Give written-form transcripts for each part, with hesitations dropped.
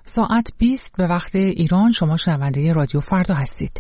ساعت 20 به وقت ایران. شما شنونده رادیو فردا هستید.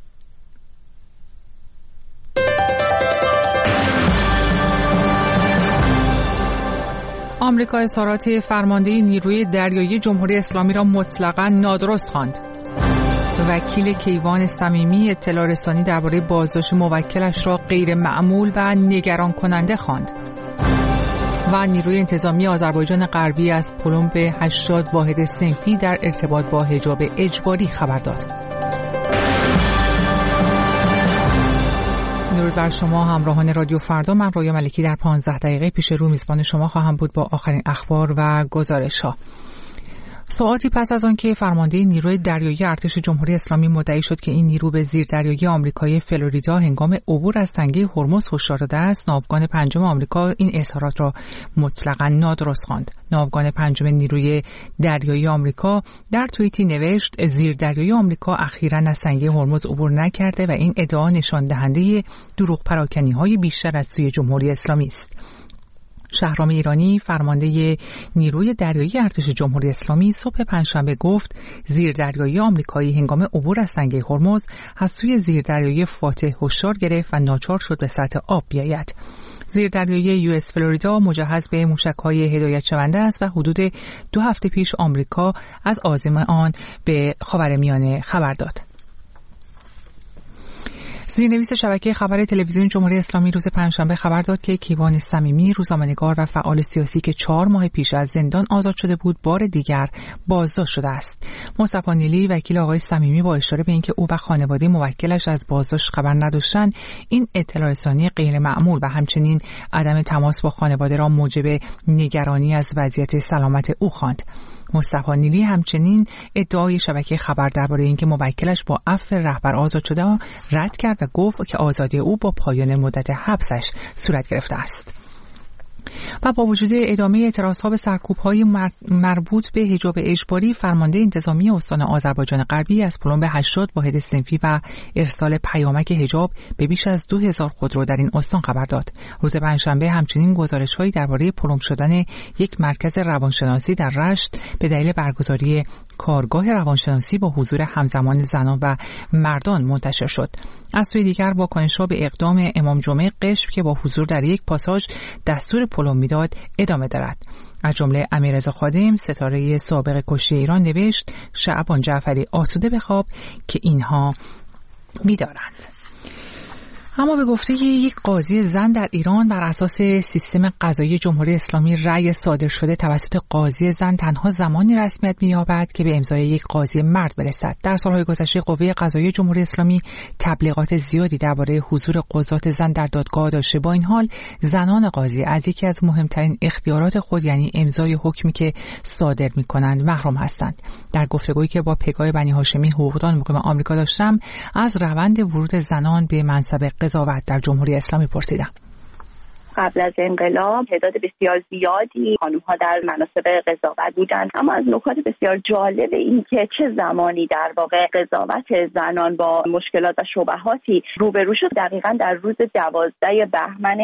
آمریکا اظهارات فرمانده نیروی دریایی جمهوری اسلامی را مطلقاً نادرست خواند. وکیل کیوان صمیمی اطلاع رسانی درباره بازداشت موکلش را غیر معمول و نگران کننده خواند. و نیروی انتظامی آذربایجان غربی از پلمب 80 واحد صنفی در ارتباط با حجاب اجباری خبر داد. درود بر شما همراهان رادیو فردا. من رویا ملکی در 15 دقیقه پیش رو میزبان شما خواهم بود با آخرین اخبار و گزارش‌ها. ساعاتی پس از آنکه فرمانده نیروی دریایی ارتش جمهوری اسلامی مدعی شد که این نیرو به زیردریایی آمریکایی فلوریدا هنگام عبور از تنگه هرمز هشدار داده است، ناوگان پنجم آمریکا این اظهارات را مطلقاً نادرست خواند. ناوگان پنجم نیروی دریایی آمریکا در توییتی نوشت: زیردریایی آمریکا اخیراً از تنگه هرمز عبور نکرده و این ادعا نشان دهنده دروغ پراکنی‌های بیشتر از سوی جمهوری اسلامی است. شهرام ایرانی فرمانده نیروی دریایی ارتش جمهوری اسلامی صبح پنجشنبه گفت زیردریایی آمریکایی هنگام عبور از تنگه هرمز از سوی زیردریایی فاتح هشدار گرفت و ناچار شد به سطح آب بیاید. زیردریایی یو اس فلوریدا مجهز به موشک‌های هدایت شونده است و حدود 2 هفته پیش آمریکا از عازم آن به خاورمیانه خبر داد. زیرنویس شبکه خبر تلویزیون جمهوری اسلامی روز پنجشنبه خبر داد که کیوان صمیمی، روزنامه‌نگار و فعال سیاسی که 4 ماه پیش از زندان آزاد شده بود، بار دیگر بازداشت شده است. مصطفی نیلی وکیل آقای صمیمی با اشاره به اینکه او و خانواده موکلش از بازداشت خبر نداشتند، این اطلاع رسانی غیر معمول و همچنین عدم تماس با خانواده را موجب نگرانی از وضعیت سلامت او خواند. مصطفی نیلی همچنین ادعای شبکه خبر درباره اینکه موکلش با عفو رهبر آزاد شده رد کرد و گفت که آزادی او با پایان مدت حبسش صورت گرفته است. و با وجود ادامه اعتراضها به سرکوب‌های مربوط به حجاب اجباری، فرمانده انتظامی استان آذربایجان غربی از پلمب 80 واحد صنفی و ارسال پیامک حجاب به بیش از 2000 خودرو در این استان خبر داد. روز پنجشنبه همچنین گزارش‌هایی درباره پلم شدن یک مرکز روانشناسی در رشت به دلیل برگزاری کارگاه روانشناسی با حضور همزمان زنان و مردان منتشر شد. از سوی دیگر واکنش‌ها به اقدام امام جمعه قشم که با حضور در یک پاساژ دستور پلم میداد ادامه دارد. از جمله امیررضا خادم، ستاره سابق کشتی ایران، نوشت شعبان جعفری آسوده به خواب که اینها می‌دارند. اما به گفته یک قاضی زن در ایران، بر اساس سیستم قضایی جمهوری اسلامی رأی صادر شده توسط قاضی زن تنها زمانی رسمیت می‌یابد که به امضای یک قاضی مرد برسد. در سالهای گذشته قوه قضاییه جمهوری اسلامی تبلیغات زیادی درباره حضور قضات زن در دادگاه داشته. با این حال زنان قاضی از یکی از مهمترین اختیارات خود، یعنی امضای حکمی که صادر می‌کنند، محروم هستند. در گفتگویی که با پگاه بنی هاشمی حقوقدان مقیم آمریکا داشتم، از روند ورود زنان به منصب قضاوت در جمهوری اسلامی پرسیدم. قبل از انقلاب تعداد بسیار زیادی خانم‌ها در مناصب قضاوت بودند، اما از نکات بسیار جالب این که چه زمانی در واقع قضاوت زنان با مشکلات و شبهاتی روبرو شد. دقیقاً در روز 12 بهمن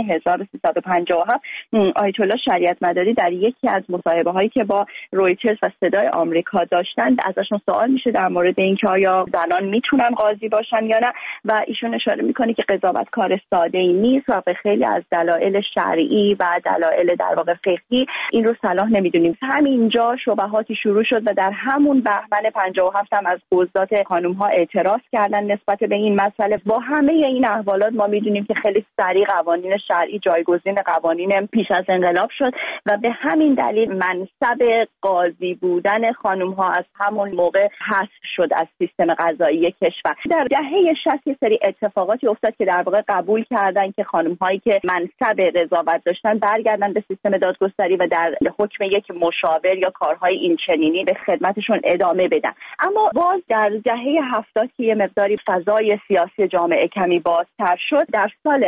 1357 آیت الله شریعت مداری در یکی از مصاحبه‌هایی که با رویترز و صدای آمریکا داشتند ازشون سوال میشه در مورد اینکه آیا زنان میتونن قاضی باشن یا نه، و ایشون اشاره میکنه که قضاوت کار ساده‌ای نیست و به خیلی از دلایل شرعی و دلایل در واقع فقهی این رو صلاح نمیدونیم. همینجا شبهاتی شروع شد و در همون بهمن 57 هم از قضات خانم‌ها اعتراض کردن نسبت به این مسئله. با همه این احوالات ما میدونیم که خیلی سریع قوانین شرعی جایگزین قوانین پیش از انقلاب شد و به همین دلیل منصب قاضی بودن خانم‌ها از همون موقع حذف شد از سیستم قضایی کشور. در دهه 60 سری اتفاقاتی افتاد که در واقع قبول کردن که خانم‌هایی که منصب قضاوت داشتن برگردن به سیستم دادگستری و در حکم یک مشاور یا کارهای این چنینی به خدمتشون ادامه بدن. اما باز در دهه 70 که یه مقداری فضای سیاسی جامعه کمی بازتر شد، در سال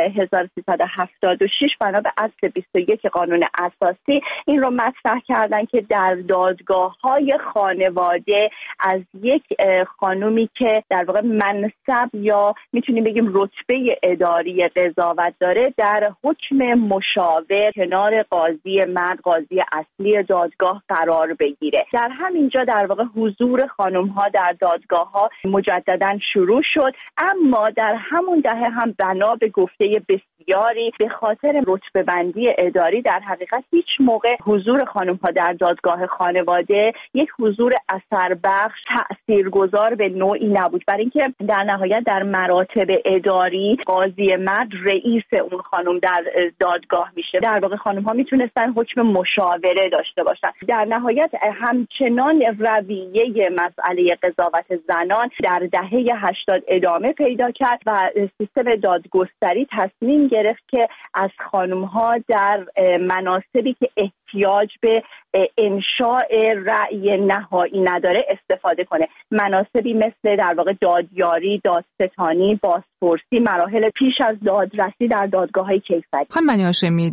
1376 بنا به اصل 21 قانون اساسی این رو مطرح کردن که در دادگاه‌های خانواده از یک خانومی که در واقع منصب یا میتونیم بگیم رتبه اداری قضاوت داره در حکم مشاور کنار قاضی مرد، قاضی اصلی دادگاه قرار بگیره. در همینجا در واقع حضور خانم‌ها در دادگاه‌ها مجدداً شروع شد، اما در همون دهه هم بنا به گفته بسیاری به خاطر رتبه‌بندی اداری در حقیقت هیچ موقع حضور خانم‌ها در دادگاه خانواده یک حضور اثربخش، تأثیرگذار به نوعی نبود، برای اینکه در نهایت در مراتب اداری قاضی مرد رئیس اون خانم در دادگاه میشه. در واقع خانم‌ها میتونستن حکم مشاوره داشته باشن. در نهایت همچنان رویه مسئله قضاوت زنان در دهه 80 ادامه پیدا کرد و سیستم دادگستری تصمیم گرفت که از خانم‌ها در مناصبی که احتیاج به انشاء رأی نهایی نداره استفاده کنه. مناصبی مثل در واقع دادیاری، دادستانی، بازپرسی، مراحل پیش از دادرسی در دادگاه‌های کیفری. خانم منی هاشمی،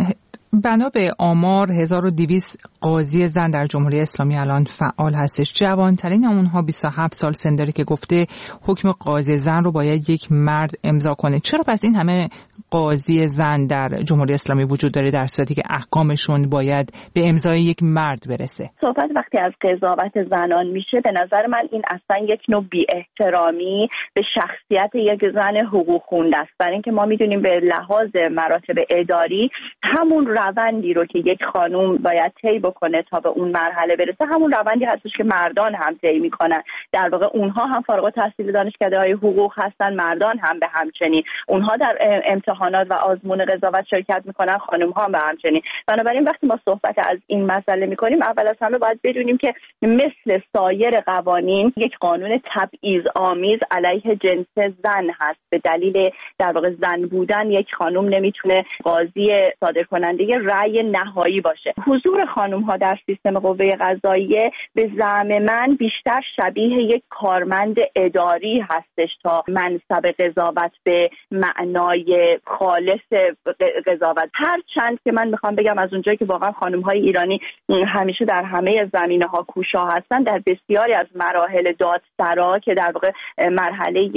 بنا به آمار 1200 قاضی زن در جمهوری اسلامی الان فعال هستش. جوانترین اونها 27 سال سن داره که گفته حکم قاضی زن رو باید یک مرد امضا کنه. چرا پس این همه قاضی زن در جمهوری اسلامی وجود داره در صورتی که احکامشون باید به امضای یک مرد برسه؟ صحبت وقتی از قضاوت زنان میشه، به نظر من این اصلا یک نوع بی‌احترامی به شخصیت یک زن حقوق خونده است. برای اینکه ما میدونیم به لحاظ مراتب اداری همون روندی رو که یک خانم باید طی بکنه تا به اون مرحله برسه همون روندی هستش که مردان هم طی میکنن. در واقع اونها هم فارغ التحصیل دانشکده‌های حقوق هستن، مردان هم به همچنین. اونها در امتحانات و آزمون قضاوت شرکت میکنن، خانم‌ها هم به همچنین. بنابراین وقتی ما صحبت از این مسئله میکنیم، اول از همه باید بدونیم که مثل سایر قوانین یک قانون تبعیض‌آمیز علیه جنس زن هست. به دلیل در واقع زن بودن یک خانم نمیتونه قاضی صادرکننده رأی نهایی باشه. حضور خانم‌ها در سیستم قوه قضاییه به زعم من بیشتر شبیه یک کارمند اداری هستش تا منصب قضاوت به معنای خالص قضاوت. هر چند که من میخوام بگم از اونجایی که واقعا خانم‌های ایرانی همیشه در همه زمینه‌ها کوشا هستن، در بسیاری از مراحل دادسرا که در واقع مرحله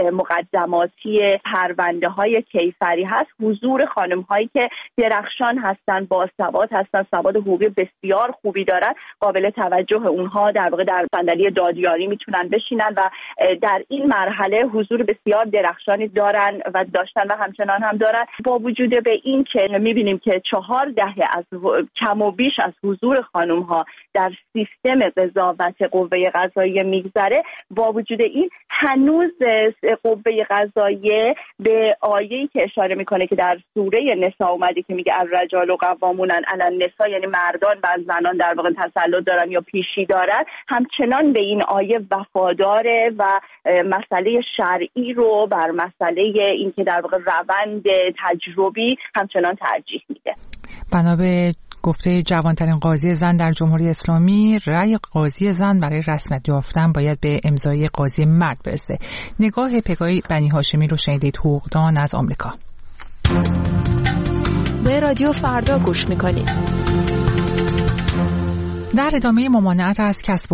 مقدماتی پرونده‌های کیفری هست، حضور خانم‌هایی که درخشان هستن، باسواد هستن، سواد حقوقی بسیار خوبی دارن، قابل توجه اونها در واقع در صندلی دادیاری میتونن بشینن و در این مرحله حضور بسیار درخشانی دارن و داشتن و همچنان هم دارن. با وجود به این که میبینیم که 4 دهه از کم و بیش از حضور خانم ها در سیستم قضاوت قوه قضاییه میگذره، با وجود این هنوز قوه قضاییه به آیه‌ای که اشاره میکنه که در سوره نساء اومده که میگه الرجال قوامون علی النساء، یعنی مردان بر زنان در واقع تسلط دارن یا پیشی دارن، همچنان به این آیه وفاداره و مسئله شرعی رو بر مسئله این که در واقع روند تجربی همچنان ترجیح میده. بنا به گفته جوانترین قاضی زن در جمهوری اسلامی، رأی قاضی زن برای رسمیت یافتن باید به امضای قاضی مرد برسه. نگاه پگاه بنی هاشمی رو شنیدید، حقوقدان از آمریکا. به رادیو فردا گوش میکنید. در ادامه ممانعت از کسب و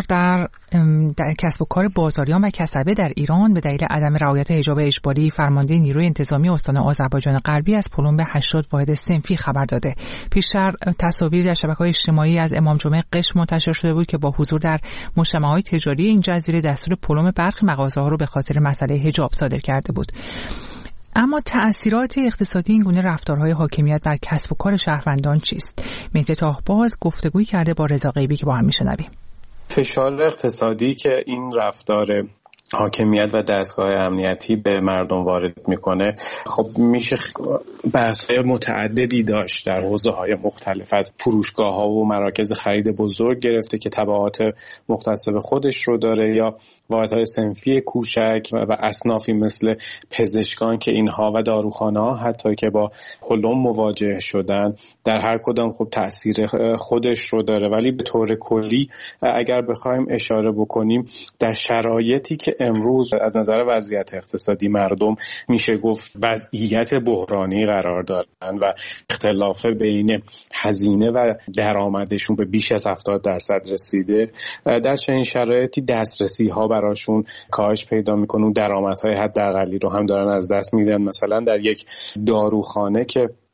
کار بازاریان و کسبه در ایران به دلیل عدم رعایت حجاب اجباری، فرمانده نیروی انتظامی استان آذربایجان غربی از پلمب 80 واحد صنفی خبر داده. پیشتر تصاویری در شبکه‌های اجتماعی از امام جمعه قشم منتشر شده بود که با حضور در مجتمع‌های تجاری این جزیره دستور پلمب برخی مغازه‌ها رو به خاطر مسئله حجاب صادر کرده بود. اما تأثیرات اقتصادی این گونه رفتارهای حاکمیت بر کسب و کار شهروندان چیست؟ مهدی طاهباز گفتگویی کرده با رضا غیبی که با هم میشنویم. فشار اقتصادی که این رفتار حاکمیت و دستگاه امنیتی به مردم وارد میکنه، خب میشه بحث‌های متعددی داشت در حوزه‌های مختلف، از فروشگاه‌ها و مراکز خرید بزرگ گرفته که تبعات مختص به خودش رو داره، یا واحدهای صنفی کوچک و اصنافی مثل پزشکان که اینها و داروخانه‌ها حتی که با پلم مواجه شدن، در هر کدام خب تأثیر خودش رو داره. ولی به طور کلی اگر بخوایم اشاره بکنیم، در شرایطی که امروز از نظر وضعیت اقتصادی مردم میشه گفت وضعیت بحرانی قرار دارن و اختلاف بین هزینه و درآمدشون به بیش از 70% رسیده، در چنین شرایطی دسترسی ها براشون کاهش پیدا میکنه، درآمدهای حداقلی رو هم دارن از دست میدن. مثلا در یک داروخانه که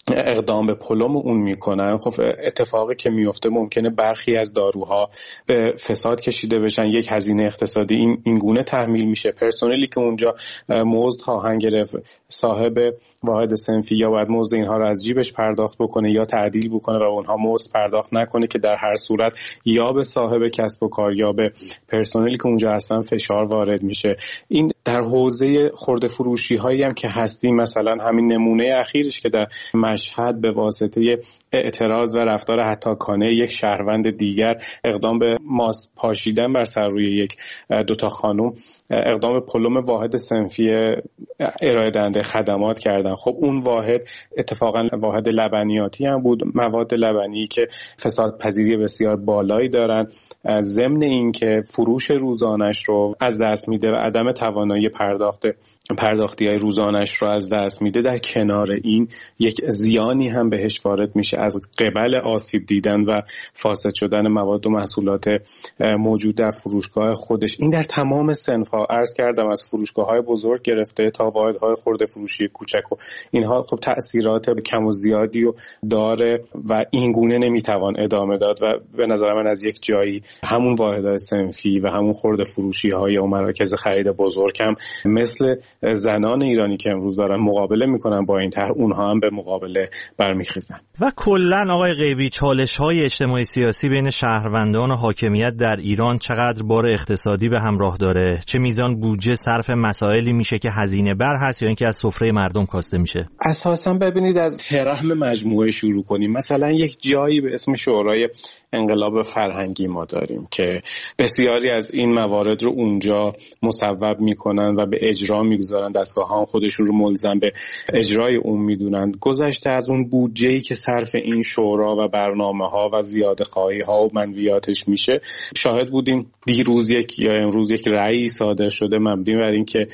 اقدام به پلم اون میکنن، خب اتفاقی که میفته ممکنه برخی از داروها به فساد کشیده بشن، یک هزینه اقتصادی این گونه تحمیل میشه، پرسنلی که اونجا مزد خواهند گرفت صاحب واحد صنفی یا باید مزد اینها رو از جیبش پرداخت بکنه یا تعدیل بکنه و اونها مزد پرداخت نکنه که در هر صورت یا به صاحب کسب و کار یا به پرسنلی که اونجا هستن فشار وارد میشه. این در حوزه خرده فروشی هایی هم که هستیم، مثلا همین نمونه اخیرش که در مشهد به واسطه اعتراض و رفتار هتاکانه یک شهروند دیگر اقدام به ماست پاشیدن بر سر روی دو تا خانم، اقدام به پلم واحد صنفی ارائه دهنده خدمات کردن. خب اون واحد اتفاقا واحد لبنیاتی هم بود، مواد لبنی که فساد پذیری بسیار بالایی دارن، ضمن این که فروش روزانش رو از دست میده و عدم توانایی پرداختی های روزانش رو از دست میده. در کنار این یک زیانی هم بهش وارد میشه از قبل آسیب دیدن و فاسد شدن مواد و محصولات موجود در فروشگاه خودش. این در تمام صنف‌ها، عرض کردم از فروشگاه‌های بزرگ گرفته تا واحدهای خرده فروشی کوچک و اینها خب تأثیرات کم و زیادی رو داره و این گونه نمیتوان ادامه داد و به نظر من از یک جایی همون واحدهای صنفی و همون خرده فروشی‌های و مراکز خرید بزرگ هم مثل زنان ایرانی که امروز دارن مقابله میکنن با این طرح، اونها هم به مقابله برمیخیزن. و کلاً آقای غیبی، چالش‌های اجتماعی سیاسی بین شهروندان و حاکمیت در ایران چقدر بار اقتصادی به همراه داره؟ چه میزان بودجه صرف مسائلی میشه که هزینه بر هست یا اینکه از سفره مردم کاسته میشه؟ اساساً ببینید از هرم مجموعه شروع کنیم. مثلا یک جایی به اسم شورای انقلاب فرهنگی ما داریم که بسیاری از این موارد رو اونجا مصوب میکنن و به اجرا میگذارن، دستگاه ها خودشون رو ملزم به اجرای اون میدونن. گذشته از اون بودجه‌ای که صرف این شورا و برنامه ها و زیاده خواهی ها و منویاتش میشه، شاهد بودیم دیروز یا امروز یک رأی صادر شده مبنی بر این که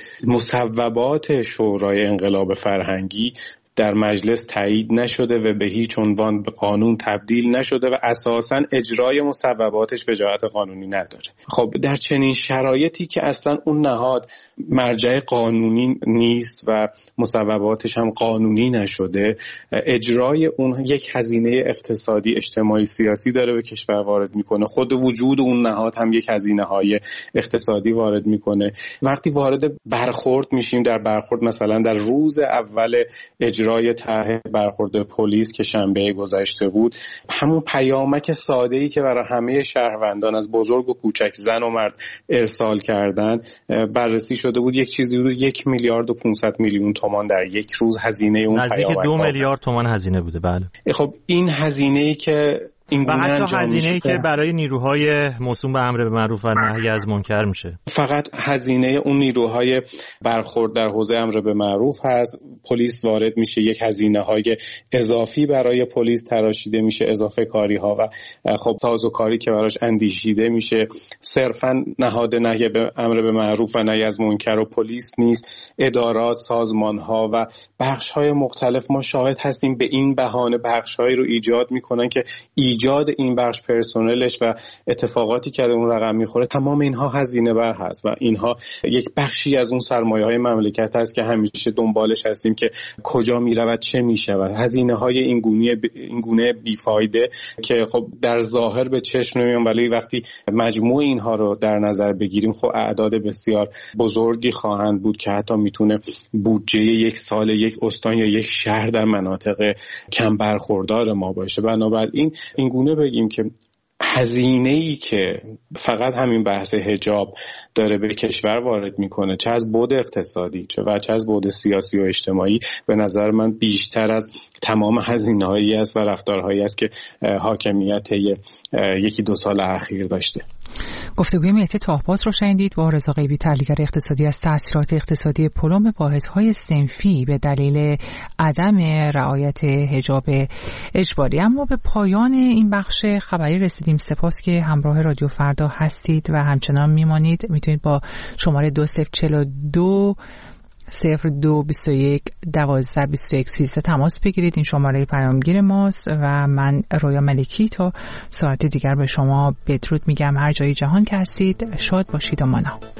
مصوبات شورای انقلاب فرهنگی در مجلس تایید نشده و به هیچ عنوان به قانون تبدیل نشده و اساساً اجرای مصوباتش وجاهت قانونی نداره. خب در چنین شرایطی که اصلاً اون نهاد مرجع قانونی نیست و مصوباتش هم قانونی نشده، اجرای اون یک هزینه اقتصادی اجتماعی سیاسی داره به کشور وارد میکنه. خود وجود اون نهاد هم یک هزینه‌های اقتصادی وارد میکنه. وقتی وارد برخورد میشیم، در برخورد مثلا در روز اول اجرای طرح برخورد پلیس که شنبه گذشته بود، همون پیامک ساده‌ای که برای همه شهروندان از بزرگ و کوچک، زن و مرد ارسال کردن، بررسی شده بود یک چیزی بود 1 میلیارد و 500 میلیون تومان در یک روز هزینه اون پیامک. نزدیک 2 میلیارد تومان هزینه بوده. بله. خب این هزینه‌ای که و حتی هزینه‌ای که برای نیروهای موسوم به امر بالمعروف و نهی از منکر میشه. فقط هزینه اون نیروهای برخورد در حوزه امر بالمعروف هست. پلیس وارد میشه، یک هزینه‌های اضافی برای پلیس تراشیده میشه، اضافه کاری‌ها و خب سازوکاری که براش اندیشیده میشه. صرفاً نهاد نهی به امر بالمعروف و نهی از منکر و پلیس نیست، ادارات، سازمان‌ها و بخش‌های مختلف ما شاهد هستیم به این بهانه بخش‌هایی رو ایجاد میکنن که ایجاد این بخش پرسنلش و اتفاقاتی که اون رقم میخوره، تمام اینها هزینه بر هست و اینها یک بخشی از اون سرمایه‌های مملکت هست که همیشه دنبالش هستیم که کجا میره و چه میشه و هزینه‌های این گونه بیفایده که خب در ظاهر به چشم نمیان، ولی وقتی مجموع اینها رو در نظر بگیریم خب اعداد بسیار بزرگی خواهند بود که حتی میتونه بودجه یک سال یک استان یا یک شهر در مناطق کم برخوردار ما باشه. بنابراین این گونه بگیم که هزینه‌ای که فقط همین بحث حجاب داره به کشور وارد میکنه، چه از بعد اقتصادی چه از بعد سیاسی و اجتماعی، به نظر من بیشتر از تمام هزینه‌هایی است و رفتارهایی است که حاکمیت 1-2 سال اخیر داشته. گفتگوی مهدی طاهباز رو شنیدید با رضا غیبی، تحلیلگر اقتصادی از تأثیرات اقتصادی پلم واحدهای صنفی به دلیل عدم رعایت حجاب اجباری. اما به پایان این بخش خبری رسیدیم. سپاس که همراه رادیو فردا هستید و همچنان میمانید. میتونید با شماره 2042 0221 12 13 تماس بگیرید. این شماره پیامگیر ماست و من رویا ملکی تا ساعت دیگر به شما بدرود میگم. هر جای جهان که هستید شاد باشید و مانا.